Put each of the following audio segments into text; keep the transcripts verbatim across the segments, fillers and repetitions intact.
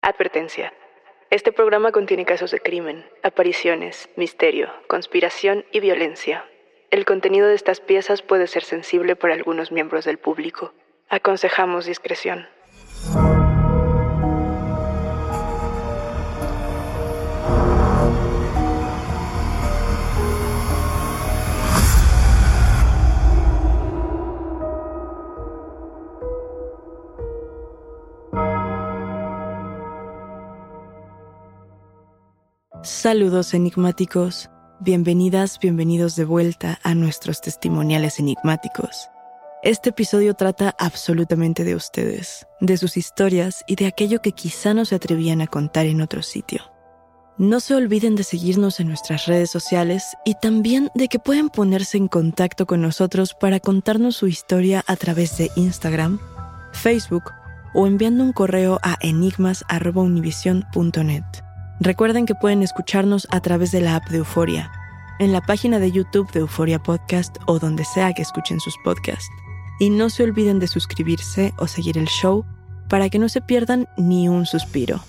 Advertencia. Este programa contiene casos de crimen, apariciones, misterio, conspiración y violencia. El contenido de estas piezas puede ser sensible para algunos miembros del público. Aconsejamos discreción. Saludos enigmáticos, bienvenidas, bienvenidos de vuelta a nuestros testimoniales enigmáticos. Este episodio trata absolutamente de ustedes, de sus historias y de aquello que quizá no se atrevían a contar en otro sitio. No se olviden de seguirnos en nuestras redes sociales y también de que pueden ponerse en contacto con nosotros para contarnos su historia a través de Instagram, Facebook o enviando un correo a enigmas arroba univision punto net. Recuerden que pueden escucharnos a través de la app de Euforia, en la página de YouTube de Euforia Podcast o donde sea que escuchen sus podcasts. Y no se olviden de suscribirse o seguir el show para que no se pierdan ni un suspiro.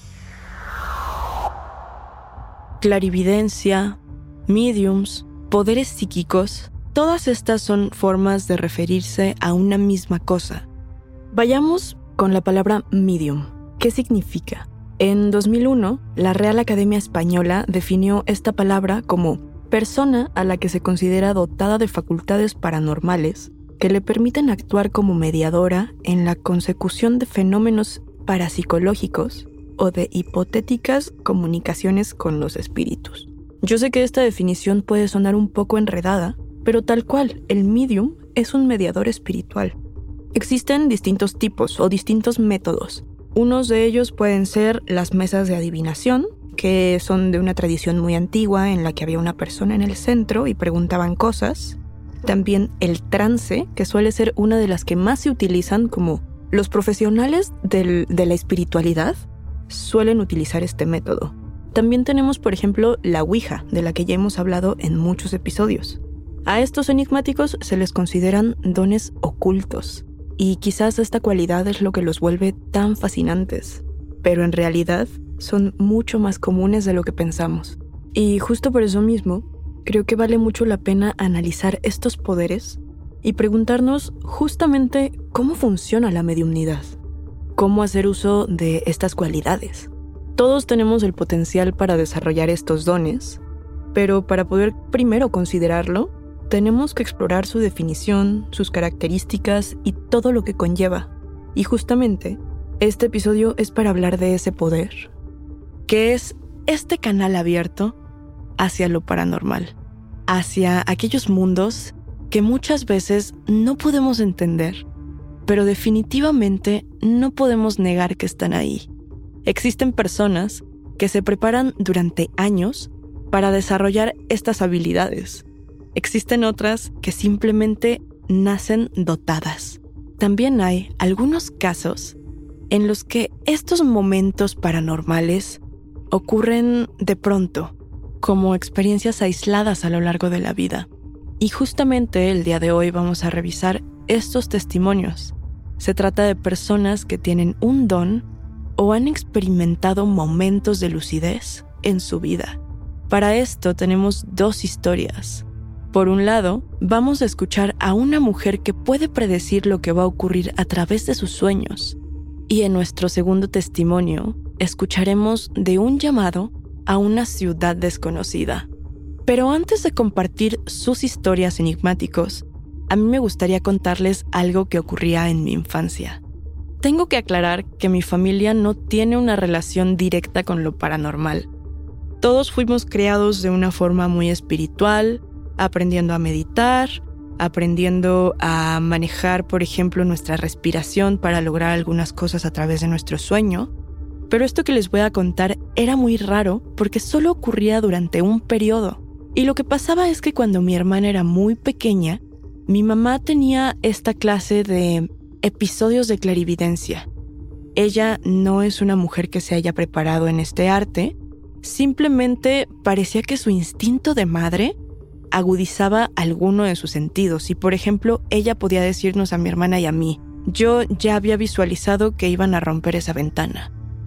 Clarividencia, mediums, poderes psíquicos, todas estas son formas de referirse a una misma cosa. Vayamos con la palabra medium. ¿Qué significa? En dos mil uno, la Real Academia Española definió esta palabra como persona a la que se considera dotada de facultades paranormales que le permiten actuar como mediadora en la consecución de fenómenos parapsicológicos o de hipotéticas comunicaciones con los espíritus. Yo sé que esta definición puede sonar un poco enredada, pero tal cual, el medium es un mediador espiritual. Existen distintos tipos o distintos métodos. Unos de ellos pueden ser las mesas de adivinación, que son de una tradición muy antigua en la que había una persona en el centro y preguntaban cosas. También el trance, que suele ser una de las que más se utilizan, como los profesionales del, de la espiritualidad suelen utilizar este método. También tenemos, por ejemplo, la Ouija, de la que ya hemos hablado en muchos episodios. A estos enigmáticos se les consideran dones ocultos. Y quizás esta cualidad es lo que los vuelve tan fascinantes, pero en realidad son mucho más comunes de lo que pensamos. Y justo por eso mismo, creo que vale mucho la pena analizar estos poderes y preguntarnos justamente cómo funciona la mediumnidad, cómo hacer uso de estas cualidades. Todos tenemos el potencial para desarrollar estos dones, pero para poder primero considerarlo, tenemos que explorar su definición, sus características y todo lo que conlleva. Y justamente, este episodio es para hablar de ese poder, que es este canal abierto hacia lo paranormal, hacia aquellos mundos que muchas veces no podemos entender, pero definitivamente no podemos negar que están ahí. Existen personas que se preparan durante años para desarrollar estas habilidades. Existen otras que simplemente nacen dotadas. También hay algunos casos en los que estos momentos paranormales ocurren de pronto, como experiencias aisladas a lo largo de la vida. Y justamente el día de hoy vamos a revisar estos testimonios. Se trata de personas que tienen un don o han experimentado momentos de lucidez en su vida. Para esto tenemos dos historias. Por un lado, vamos a escuchar a una mujer que puede predecir lo que va a ocurrir a través de sus sueños. Y en nuestro segundo testimonio, escucharemos de un llamado a una ciudad desconocida. Pero antes de compartir sus historias enigmáticos, a mí me gustaría contarles algo que ocurría en mi infancia. Tengo que aclarar que mi familia no tiene una relación directa con lo paranormal. Todos fuimos criados de una forma muy espiritual, aprendiendo a meditar, aprendiendo a manejar, por ejemplo, nuestra respiración para lograr algunas cosas a través de nuestro sueño. Pero esto que les voy a contar era muy raro porque solo ocurría durante un periodo. Y lo que pasaba es que cuando mi hermana era muy pequeña, mi mamá tenía esta clase de episodios de clarividencia. Ella no es una mujer que se haya preparado en este arte, simplemente parecía que su instinto de madre agudizaba alguno de sus sentidos y, por ejemplo, ella podía decirnos a mi hermana y a mí, yo ya había visualizado que iban a romper esa ventana.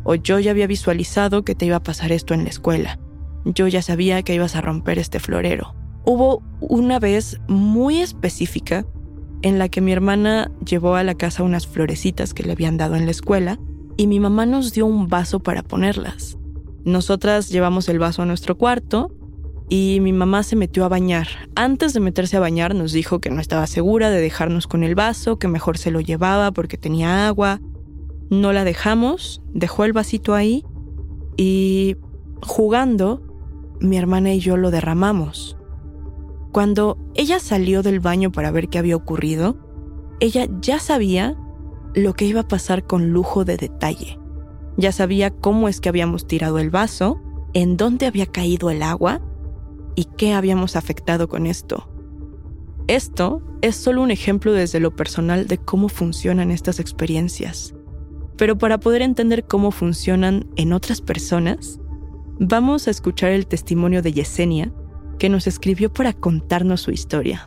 o yo ya había visualizado que te iba a pasar esto en la escuela. Yo ya sabía que ibas a romper este florero. Hubo una vez muy específica en la que mi hermana llevó a la casa unas florecitas que le habían dado en la escuela y mi mamá nos dio un vaso para ponerlas. Nosotras llevamos el vaso a nuestro cuarto y mi mamá se metió a bañar. Antes de meterse a bañar nos dijo que no estaba segura de dejarnos con el vaso, que mejor se lo llevaba porque tenía agua. No la dejamos, dejó el vasito ahí y jugando, mi hermana y yo lo derramamos. Cuando ella salió del baño para ver qué había ocurrido, ella ya sabía lo que iba a pasar con lujo de detalle. Ya sabía cómo es que habíamos tirado el vaso, en dónde había caído el agua y qué habíamos afectado con esto. Esto es solo un ejemplo desde lo personal de cómo funcionan estas experiencias. Pero para poder entender cómo funcionan en otras personas, vamos a escuchar el testimonio de Yesenia, que nos escribió para contarnos su historia.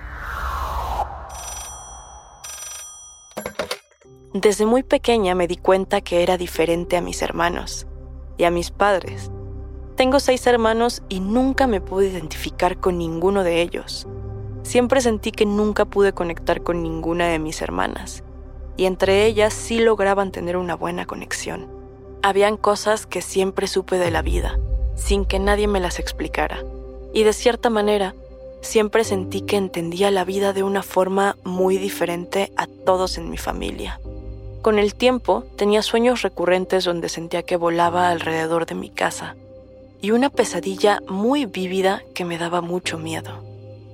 Desde muy pequeña me di cuenta que era diferente a mis hermanos y a mis padres. Tengo seis hermanos y nunca me pude identificar con ninguno de ellos. Siempre sentí que nunca pude conectar con ninguna de mis hermanas, y entre ellas sí lograban tener una buena conexión. Habían cosas que siempre supe de la vida, sin que nadie me las explicara. Y de cierta manera, siempre sentí que entendía la vida de una forma muy diferente a todos en mi familia. Con el tiempo, tenía sueños recurrentes donde sentía que volaba alrededor de mi casa, y una pesadilla muy vívida que me daba mucho miedo.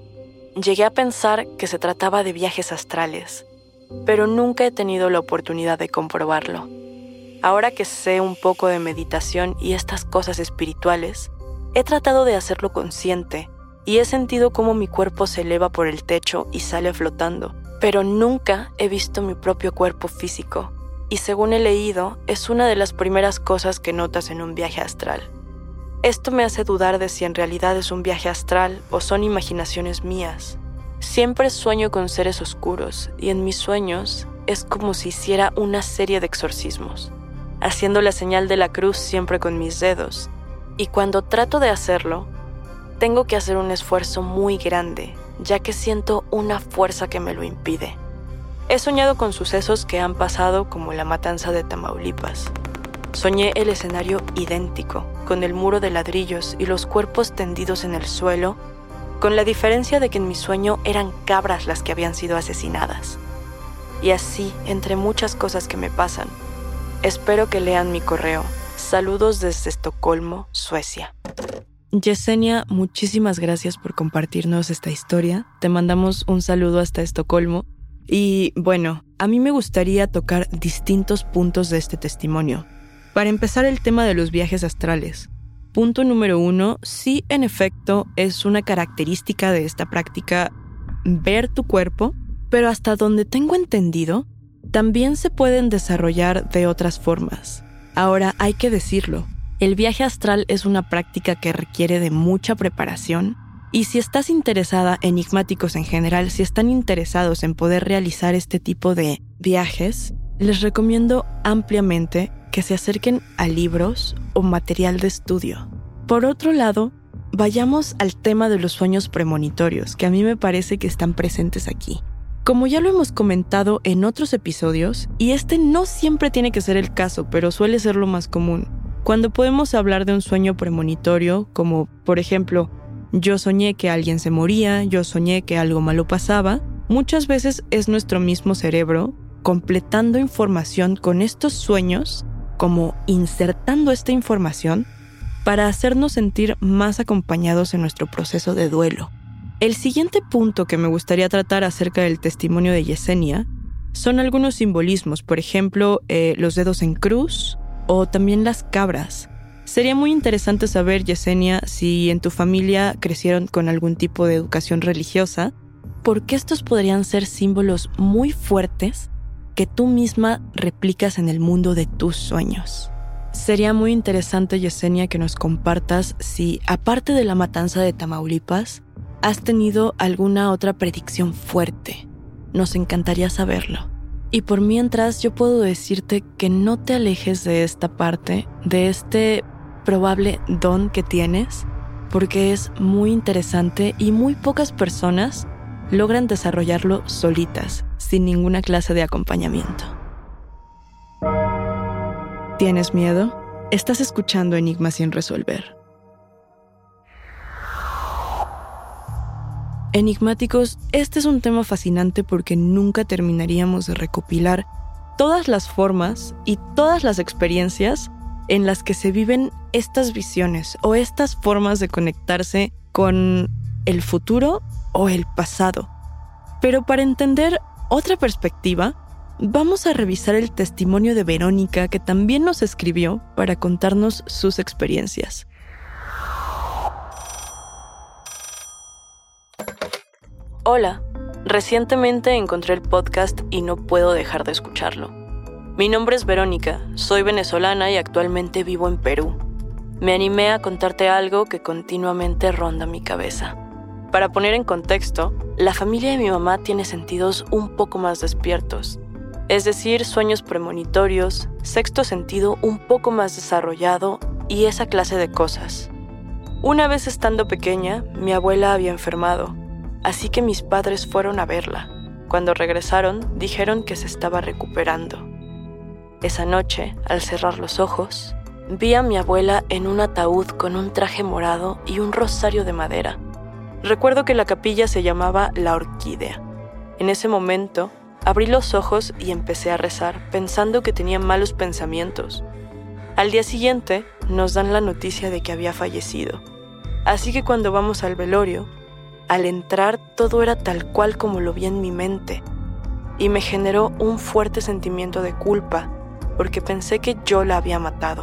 Llegué a pensar que se trataba de viajes astrales, pero nunca he tenido la oportunidad de comprobarlo. Ahora que sé un poco de meditación y estas cosas espirituales, he tratado de hacerlo consciente y he sentido cómo mi cuerpo se eleva por el techo y sale flotando, pero nunca he visto mi propio cuerpo físico, y según he leído, es una de las primeras cosas que notas en un viaje astral. Esto me hace dudar de si en realidad es un viaje astral o son imaginaciones mías. Siempre sueño con seres oscuros y en mis sueños es como si hiciera una serie de exorcismos, haciendo la señal de la cruz siempre con mis dedos. Y cuando trato de hacerlo, tengo que hacer un esfuerzo muy grande, ya que siento una fuerza que me lo impide. He soñado con sucesos que han pasado como la matanza de Tamaulipas. Soñé el escenario idéntico, con el muro de ladrillos y los cuerpos tendidos en el suelo, con la diferencia de que en mi sueño eran cabras las que habían sido asesinadas. Y así, entre muchas cosas que me pasan, espero que lean mi correo. Saludos desde Estocolmo, Suecia. Yesenia, muchísimas gracias por compartirnos esta historia. Te mandamos un saludo hasta Estocolmo. Y bueno, a mí me gustaría tocar distintos puntos de este testimonio. Para empezar, el tema de los viajes astrales. Punto número uno, sí, en efecto, es una característica de esta práctica ver tu cuerpo, pero hasta donde tengo entendido, también se pueden desarrollar de otras formas. Ahora, hay que decirlo, el viaje astral es una práctica que requiere de mucha preparación, y si estás interesada, enigmáticos en general, si están interesados en poder realizar este tipo de viajes, les recomiendo ampliamente que se acerquen a libros o material de estudio. Por otro lado, vayamos al tema de los sueños premonitorios, que a mí me parece que están presentes aquí. Como ya lo hemos comentado en otros episodios, y este no siempre tiene que ser el caso, pero suele ser lo más común, cuando podemos hablar de un sueño premonitorio, como por ejemplo, yo soñé que alguien se moría, yo soñé que algo malo pasaba, muchas veces es nuestro mismo cerebro completando información con estos sueños, como insertando esta información para hacernos sentir más acompañados en nuestro proceso de duelo. El siguiente punto que me gustaría tratar acerca del testimonio de Yesenia son algunos simbolismos, por ejemplo, eh, los dedos en cruz o también las cabras. Sería muy interesante saber, Yesenia, si en tu familia crecieron con algún tipo de educación religiosa, porque estos podrían ser símbolos muy fuertes que tú misma replicas en el mundo de tus sueños. Sería muy interesante, Yesenia, que nos compartas si, aparte de la matanza de Tamaulipas, has tenido alguna otra predicción fuerte. Nos encantaría saberlo. Y por mientras yo puedo decirte que no te alejes de esta parte, de este probable don que tienes, porque es muy interesante y muy pocas personas logran desarrollarlo solitas, sin ninguna clase de acompañamiento. ¿Tienes miedo? Estás escuchando Enigmas sin resolver. Enigmáticos, este es un tema fascinante porque nunca terminaríamos de recopilar todas las formas y todas las experiencias en las que se viven estas visiones o estas formas de conectarse con el futuro o el pasado. Pero para entender otra perspectiva, vamos a revisar el testimonio de Verónica, que también nos escribió para contarnos sus experiencias. Hola, recientemente encontré el podcast y no puedo dejar de escucharlo. Mi nombre es Verónica, soy venezolana y actualmente vivo en Perú. Me animé a contarte algo que continuamente ronda mi cabeza. Para poner en contexto, la familia de mi mamá tiene sentidos un poco más despiertos, es decir, sueños premonitorios, sexto sentido un poco más desarrollado y esa clase de cosas. Una vez estando pequeña, mi abuela había enfermado, así que mis padres fueron a verla. Cuando regresaron, dijeron que se estaba recuperando. Esa noche, al cerrar los ojos, vi a mi abuela en un ataúd con un traje morado y un rosario de madera. Recuerdo que la capilla se llamaba La Orquídea. En ese momento, abrí los ojos y empecé a rezar, pensando que tenía malos pensamientos. Al día siguiente, nos dan la noticia de que había fallecido. Así que cuando vamos al velorio, al entrar todo era tal cual como lo vi en mi mente, y me generó un fuerte sentimiento de culpa, porque pensé que yo la había matado.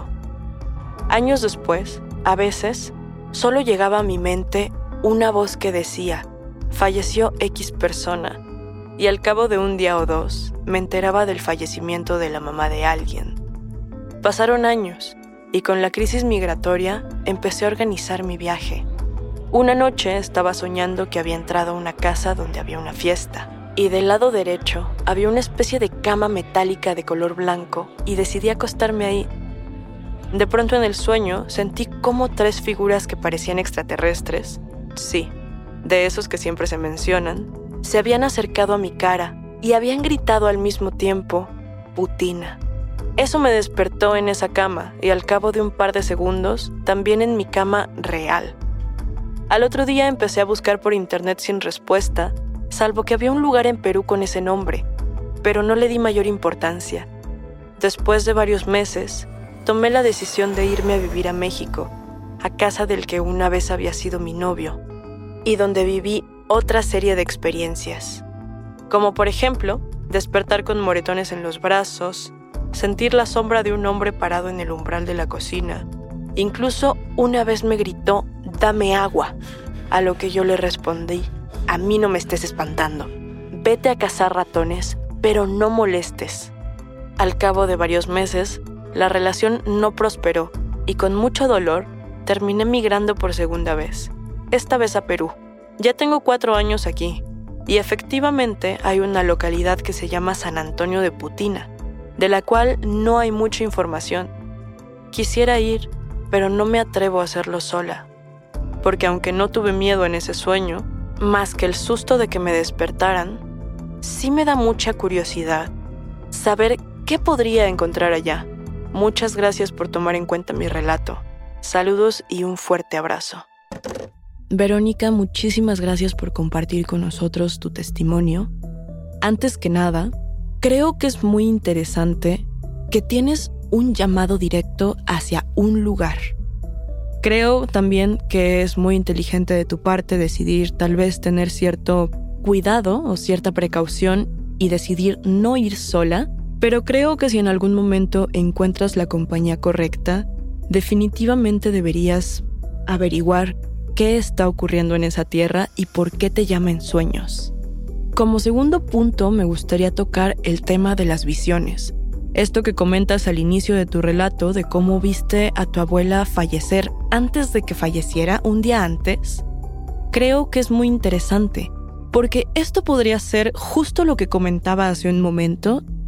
Años después, a veces, solo llegaba a mi mente una voz que decía, falleció X persona, y al cabo de un día o dos, me enteraba del fallecimiento de la mamá de alguien. Pasaron años, y con la crisis migratoria, empecé a organizar mi viaje. Una noche estaba soñando que había entrado a una casa donde había una fiesta, y del lado derecho había una especie de cama metálica de color blanco, y decidí acostarme ahí. De pronto en el sueño sentí como tres figuras que parecían extraterrestres, sí, de esos que siempre se mencionan, se habían acercado a mi cara y habían gritado al mismo tiempo, Putina. Eso me despertó en esa cama y al cabo de un par de segundos, también en mi cama real. Al otro día empecé a buscar por internet sin respuesta, salvo que había un lugar en Perú con ese nombre, pero no le di mayor importancia. Después de varios meses, tomé la decisión de irme a vivir a México, a casa del que una vez había sido mi novio, y donde viví otra serie de experiencias, como por ejemplo, despertar con moretones en los brazos, sentir la sombra de un hombre parado en el umbral de la cocina. Incluso una vez me gritó, dame agua, a lo que yo le respondí, a mí no me estés espantando, vete a cazar ratones, pero no molestes. Al cabo de varios meses, la relación no prosperó y con mucho dolor terminé migrando por segunda vez, esta vez a Perú. Ya tengo cuatro años aquí y efectivamente hay una localidad que se llama San Antonio de Putina, de la cual no hay mucha información. Quisiera ir, pero no me atrevo a hacerlo sola, porque aunque no tuve miedo en ese sueño, más que el susto de que me despertaran, sí me da mucha curiosidad saber qué podría encontrar allá. Muchas gracias por tomar en cuenta mi relato. Saludos y un fuerte abrazo. Verónica, muchísimas gracias por compartir con nosotros tu testimonio. Antes que nada, creo que es muy interesante que tienes un llamado directo hacia un lugar. Creo también que es muy inteligente de tu parte decidir tal vez tener cierto cuidado o cierta precaución y decidir no ir sola, pero creo que si en algún momento encuentras la compañía correcta, definitivamente deberías averiguar qué está ocurriendo en esa tierra y por qué te llama en sueños. Como segundo punto, me gustaría tocar el tema de las visiones. Esto que comentas al inicio de tu relato de cómo viste a tu abuela fallecer antes de que falleciera, un día antes, creo que es muy interesante, porque esto podría ser justo lo que comentaba hace un momento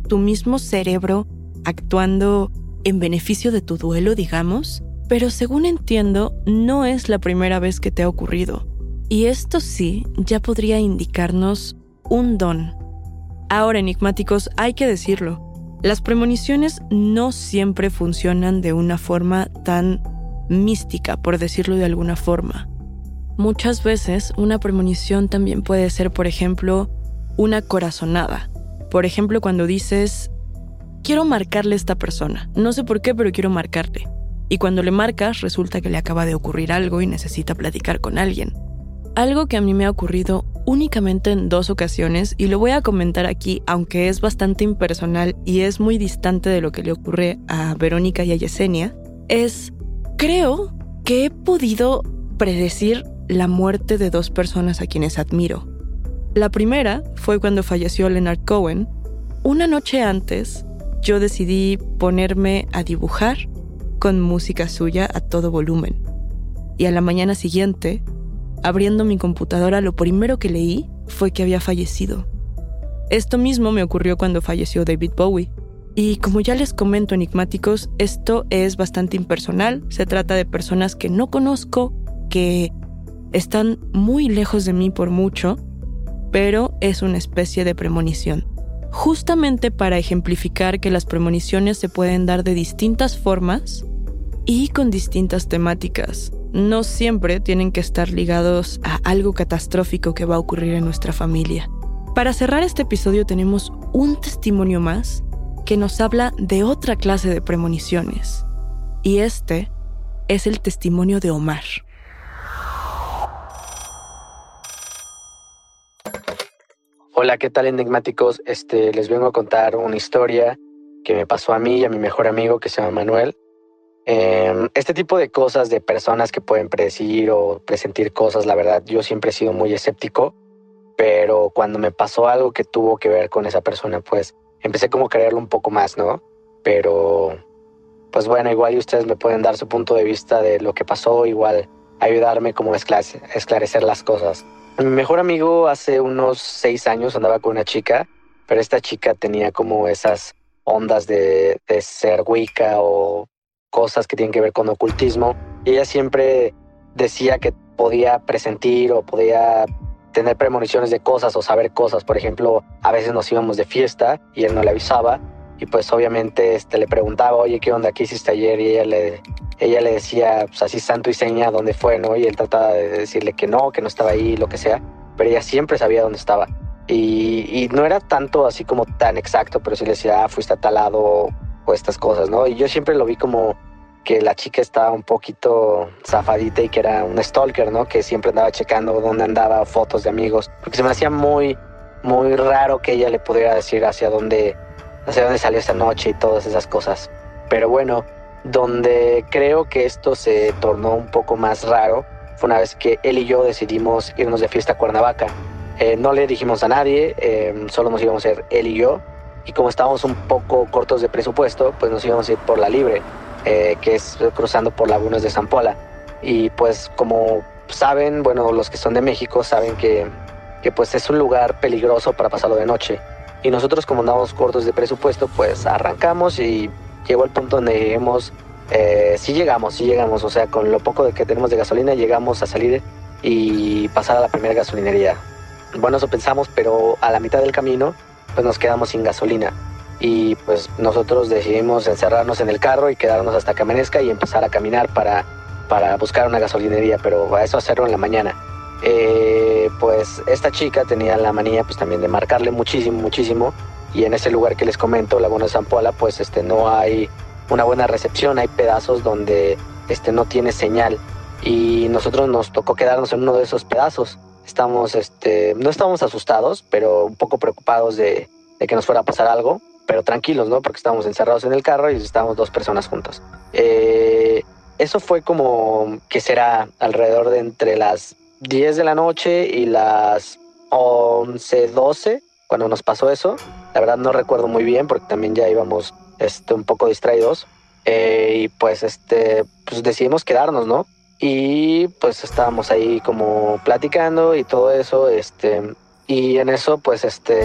tu mismo cerebro actuando en beneficio de tu duelo, digamos, pero según entiendo, no es la primera vez que te ha ocurrido. Y esto sí, ya podría indicarnos un don. Ahora, enigmáticos, hay que decirlo. Las premoniciones no siempre funcionan de una forma tan mística, por decirlo de alguna forma. Muchas veces una premonición también puede ser, por ejemplo, una corazonada. Por ejemplo, cuando dices, quiero marcarle a esta persona. No sé por qué, pero quiero marcarle. Y cuando le marcas, resulta que le acaba de ocurrir algo y necesita platicar con alguien. Algo que a mí me ha ocurrido únicamente en dos ocasiones, y lo voy a comentar aquí, aunque es bastante impersonal y es muy distante de lo que le ocurre a Verónica y a Yesenia, es, creo que he podido predecir la muerte de dos personas a quienes admiro. La primera fue cuando falleció Leonard Cohen. Una noche antes, yo decidí ponerme a dibujar con música suya a todo volumen. Y a la mañana siguiente, abriendo mi computadora, lo primero que leí fue que había fallecido. Esto mismo me ocurrió cuando falleció David Bowie. Y como ya les comento, enigmáticos, esto es bastante impersonal. Se trata de personas que no conozco, que están muy lejos de mí por mucho, pero es una especie de premonición. Justamente para ejemplificar que las premoniciones se pueden dar de distintas formas y con distintas temáticas. No siempre tienen que estar ligados a algo catastrófico que va a ocurrir en nuestra familia. Para cerrar este episodio tenemos un testimonio más que nos habla de otra clase de premoniciones. Y este es el testimonio de Omar. Hola, ¿qué tal, enigmáticos? Este, les vengo a contar una historia que me pasó a mí y a mi mejor amigo que se llama Manuel. Eh, este tipo de cosas de personas que pueden predecir o presentir cosas, la verdad, yo siempre he sido muy escéptico, pero cuando me pasó algo que tuvo que ver con esa persona, pues empecé como a creerlo un poco más, ¿no? Pero, pues bueno, igual y ustedes me pueden dar su punto de vista de lo que pasó, igual ayudarme como a esclare- esclarecer las cosas. Mi mejor amigo hace unos seis años andaba con una chica, pero esta chica tenía como esas ondas de, de ser wicca o cosas que tienen que ver con ocultismo, y ella siempre decía que podía presentir o podía tener premoniciones de cosas o saber cosas. Por ejemplo, a veces nos íbamos de fiesta y él no le avisaba, y pues obviamente este, le preguntaba, oye, ¿qué onda? ¿Qué hiciste ayer? Y ella le, ella le decía, pues así santo y seña dónde fue, ¿no? Y él trataba de decirle que no, que no estaba ahí, lo que sea, pero ella siempre sabía dónde estaba. Y, y no era tanto así como tan exacto, pero sí le decía, ah, fuiste a tal lado o estas cosas, ¿no? Y yo siempre lo vi como que la chica estaba un poquito zafadita y que era un stalker, ¿no? Que siempre andaba checando dónde andaba, fotos de amigos, porque se me hacía muy, muy raro que ella le pudiera decir hacia dónde, hacia dónde salió esa noche y todas esas cosas. Pero bueno, donde creo que esto se tornó un poco más raro fue una vez que él y yo decidimos irnos de fiesta a Cuernavaca. Eh, no le dijimos a nadie, eh, solo nos íbamos a ir él y yo, y como estábamos un poco cortos de presupuesto, pues nos íbamos a ir por la Libre, eh, que es cruzando por Lagunas de Zampoala. Y pues como saben, bueno, los que son de México saben que, que pues es un lugar peligroso para pasarlo de noche. Y nosotros, como andábamos cortos de presupuesto, pues arrancamos y llegó el punto donde hemos, eh, sí llegamos, sí llegamos, o sea, con lo poco de que tenemos de gasolina llegamos a salir y pasar a la primera gasolinería. Bueno, eso pensamos, pero a la mitad del camino pues nos quedamos sin gasolina y pues nosotros decidimos encerrarnos en el carro y quedarnos hasta que amanezca y empezar a caminar para, para buscar una gasolinería, pero a eso hacerlo en la mañana. Eh, pues esta chica tenía la manía pues también de marcarle muchísimo, muchísimo, y en ese lugar que les comento, Laguna de Zampoala, pues este, no hay una buena recepción, hay pedazos donde este, no tiene señal, y nosotros nos tocó quedarnos en uno de esos pedazos. Estamos, este, no estábamos asustados, pero un poco preocupados de, de que nos fuera a pasar algo, pero tranquilos, ¿no? Porque estábamos encerrados en el carro y estábamos dos personas juntos. Eh, eso fue como que será alrededor de entre las diez de la noche y las once, doce, cuando nos pasó eso. La verdad no recuerdo muy bien porque también ya íbamos este, un poco distraídos. Eh, y pues, este, pues decidimos quedarnos, ¿no? Y pues estábamos ahí como platicando y todo eso, este, y en eso pues este,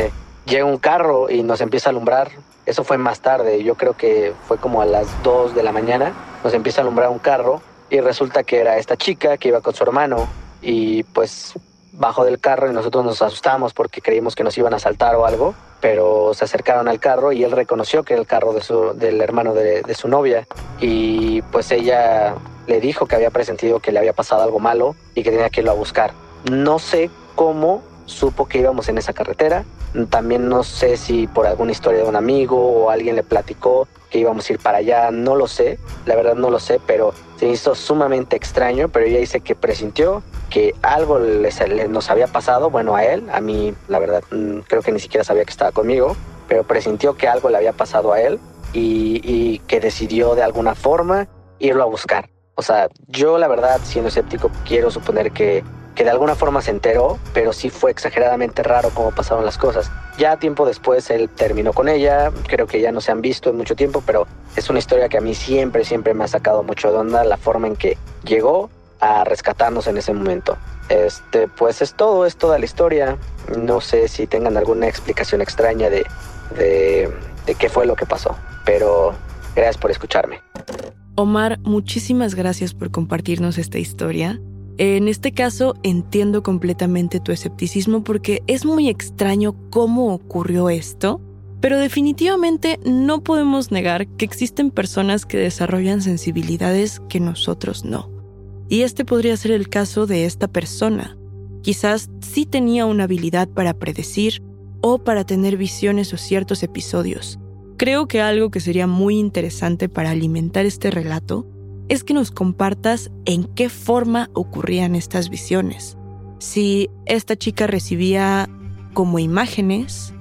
llega un carro y nos empieza a alumbrar. Eso fue más tarde, yo creo que fue como a las dos de la mañana. Nos empieza a alumbrar un carro y resulta que era esta chica que iba con su hermano y pues bajó del carro y nosotros nos asustamos porque creímos que nos iban a asaltar o algo, pero se acercaron al carro y él reconoció que era el carro de su, del hermano de, de su novia y pues ella le dijo que había presentido que le había pasado algo malo y que tenía que irlo a buscar. No sé cómo supo que íbamos en esa carretera. También no sé si por alguna historia de un amigo o alguien le platicó que íbamos a ir para allá. No lo sé, la verdad no lo sé, pero se hizo sumamente extraño. Pero ella dice que presintió que algo les, les, nos había pasado, bueno, a él. A mí, la verdad, creo que ni siquiera sabía que estaba conmigo, pero presintió que algo le había pasado a él y, y que decidió de alguna forma irlo a buscar. O sea, yo la verdad, siendo escéptico, quiero suponer que que de alguna forma se enteró, pero sí fue exageradamente raro cómo pasaron las cosas. Ya tiempo después él terminó con ella, creo que ya no se han visto en mucho tiempo, pero es una historia que a mí siempre, siempre me ha sacado mucho de onda la forma en que llegó a rescatarnos en ese momento. Este, pues es todo, es toda la historia. No sé si tengan alguna explicación extraña de, de, de qué fue lo que pasó, pero gracias por escucharme. Omar, muchísimas gracias por compartirnos esta historia. En este caso, entiendo completamente tu escepticismo porque es muy extraño cómo ocurrió esto, pero definitivamente no podemos negar que existen personas que desarrollan sensibilidades que nosotros no. Y este podría ser el caso de esta persona. Quizás sí tenía una habilidad para predecir o para tener visiones o ciertos episodios. Creo que algo que sería muy interesante para alimentar este relato es que nos compartas en qué forma ocurrían estas visiones. Si esta chica recibía como imágenes,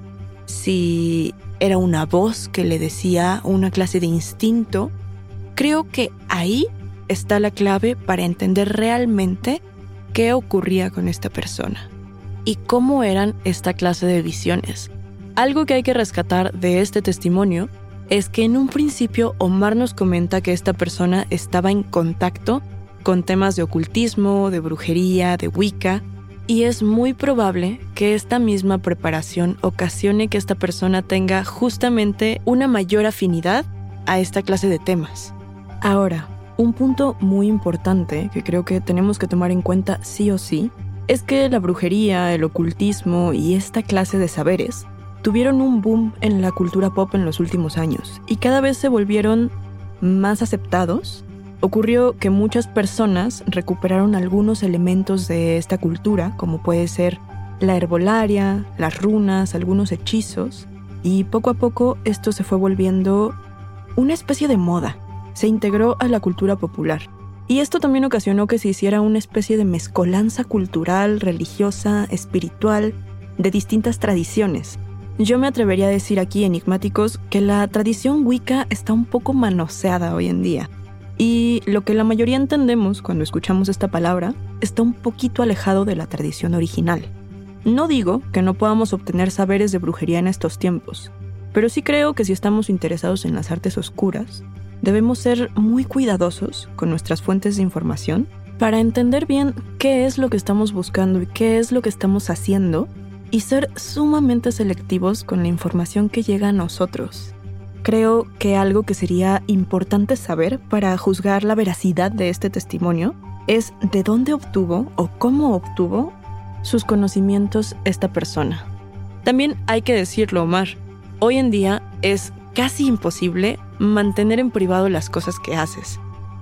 si era una voz que le decía una clase de instinto, creo que ahí está la clave para entender realmente qué ocurría con esta persona y cómo eran esta clase de visiones. Algo que hay que rescatar de este testimonio es que en un principio Omar nos comenta que esta persona estaba en contacto con temas de ocultismo, de brujería, de Wicca, y es muy probable que esta misma preparación ocasione que esta persona tenga justamente una mayor afinidad a esta clase de temas. Ahora, un punto muy importante que creo que tenemos que tomar en cuenta sí o sí es que la brujería, el ocultismo y esta clase de saberes tuvieron un boom en la cultura pop en los últimos años y cada vez se volvieron más aceptados. Ocurrió que muchas personas recuperaron algunos elementos de esta cultura, como puede ser la herbolaria, las runas, algunos hechizos, y poco a poco esto se fue volviendo una especie de moda. Se integró a la cultura popular. Y esto también ocasionó que se hiciera una especie de mezcolanza cultural, religiosa, espiritual, de distintas tradiciones. Yo me atrevería a decir aquí, enigmáticos, que la tradición Wicca está un poco manoseada hoy en día. Y lo que la mayoría entendemos cuando escuchamos esta palabra está un poquito alejado de la tradición original. No digo que no podamos obtener saberes de brujería en estos tiempos, pero sí creo que si estamos interesados en las artes oscuras, debemos ser muy cuidadosos con nuestras fuentes de información para entender bien qué es lo que estamos buscando y qué es lo que estamos haciendo, y ser sumamente selectivos con la información que llega a nosotros. Creo que algo que sería importante saber para juzgar la veracidad de este testimonio es de dónde obtuvo o cómo obtuvo sus conocimientos esta persona. También hay que decirlo, Omar, hoy en día es casi imposible mantener en privado las cosas que haces.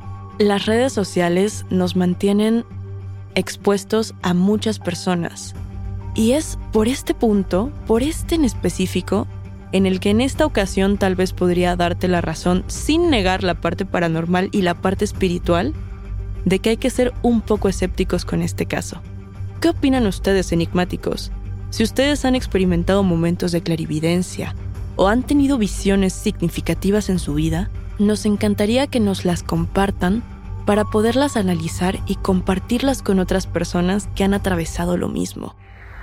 Las redes sociales nos mantienen expuestos a muchas personas. Y es por este punto, por este en específico, en el que en esta ocasión tal vez podría darte la razón sin negar la parte paranormal y la parte espiritual, de que hay que ser un poco escépticos con este caso. ¿Qué opinan ustedes, enigmáticos? Si ustedes han experimentado momentos de clarividencia o han tenido visiones significativas en su vida, nos encantaría que nos las compartan para poderlas analizar y compartirlas con otras personas que han atravesado lo mismo.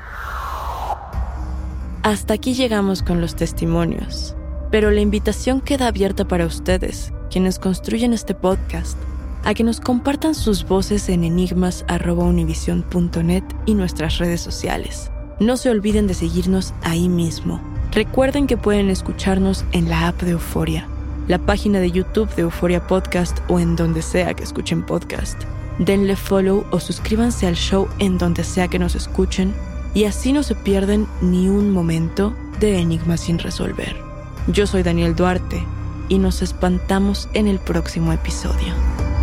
Hasta aquí llegamos con los testimonios, pero la invitación queda abierta para ustedes, quienes construyen este podcast, a que nos compartan sus voces en enigmas arroba univision punto net y nuestras redes sociales. No se olviden de seguirnos ahí mismo. Recuerden que pueden escucharnos en la app de Euforia, la página de YouTube de Euforia Podcast o en donde sea que escuchen podcast. Denle follow o suscríbanse al show en donde sea que nos escuchen y así no se pierden ni un momento de Enigmas sin resolver. Yo soy Daniel Duarte y nos espantamos en el próximo episodio.